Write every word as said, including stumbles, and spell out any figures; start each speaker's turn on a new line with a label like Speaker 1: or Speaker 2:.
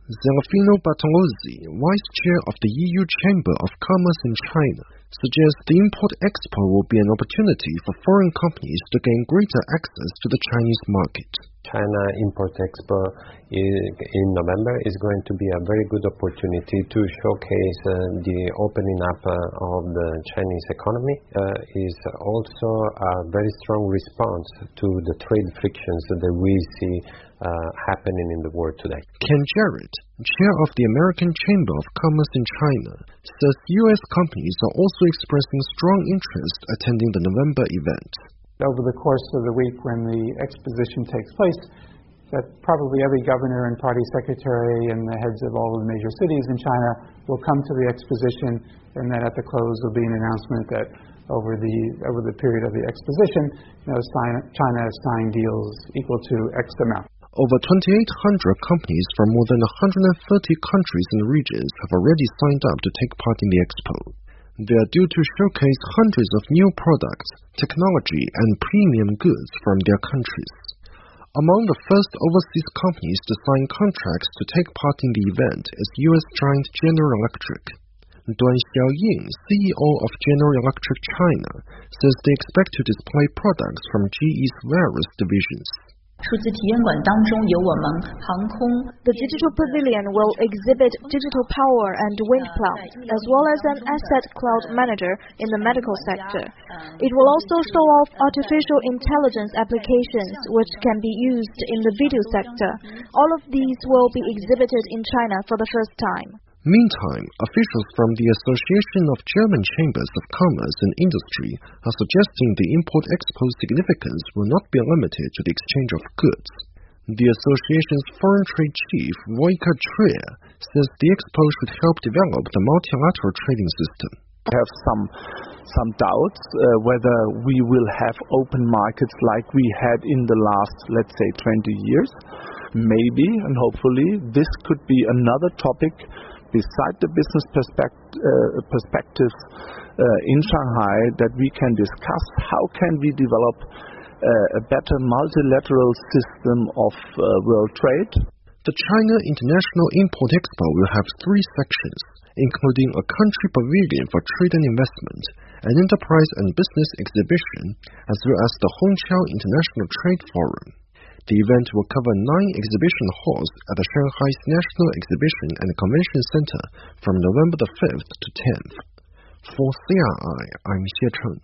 Speaker 1: Serafino Bartolozzi, Vice Chair of the E U Chamber of Commerce in China, suggests the Import Expo will be an opportunity for foreign companies to gain greater access to the Chinese market.
Speaker 2: China Import Expo in November is going to be a very good opportunity to showcase uh, the opening up uh, of the Chinese economy. Uh, is also a very strong response to the trade frictions that we see uh, happening in the world today.
Speaker 1: Ken Jarrett, Chair of the American Chamber of Commerce in China, says U S companies are also expressing strong interest attending the November event.
Speaker 3: Over the course of the week when the exposition takes place, that probably every governor and party secretary and the heads of all of the major cities in China will come to the exposition, and then at the close will be an announcement that over the over the period of the exposition, you know, China has signed deals equal to X amount.
Speaker 1: Over twenty-eight hundred companies from more than one hundred thirty countries and regions have already signed up to take part in the expo. They are due to showcase hundreds of new products, technology, and premium goods from their countries. Among the first overseas companies to sign contracts to take part in the event is U S giant General Electric. Duan Xiaoying, C E O of General Electric China, says they expect to display products from G E's various divisions.
Speaker 4: The digital pavilion will exhibit digital power and wind plants, as well as an asset cloud manager in the medical sector. It will also show off artificial intelligence applications which can be used in the video sector. All of these will be exhibited in China for the first time.
Speaker 1: Meantime, officials from the Association of German Chambers of Commerce and Industry are suggesting the Import Expo's significance will not be limited to the exchange of goods. The association's foreign trade chief, Volker Trier, says the expo should help develop the multilateral trading system.
Speaker 5: I have some some doubts uh, whether we will have open markets like we had in the last, let's say, twenty years. Maybe, and hopefully, this could be another topic beside the business perspect- uh, perspectives uh, in Shanghai that we can discuss. How can we develop uh, a better multilateral system of uh, world trade?
Speaker 1: The China International Import Expo will have three sections, including a country pavilion for trade and investment, an enterprise and business exhibition, as well as the Hongqiao International Trade Forum. The event will cover nine exhibition halls at the Shanghai's National Exhibition and Convention Center from November the fifth to tenth. For C R I, I'm Xie Cheng.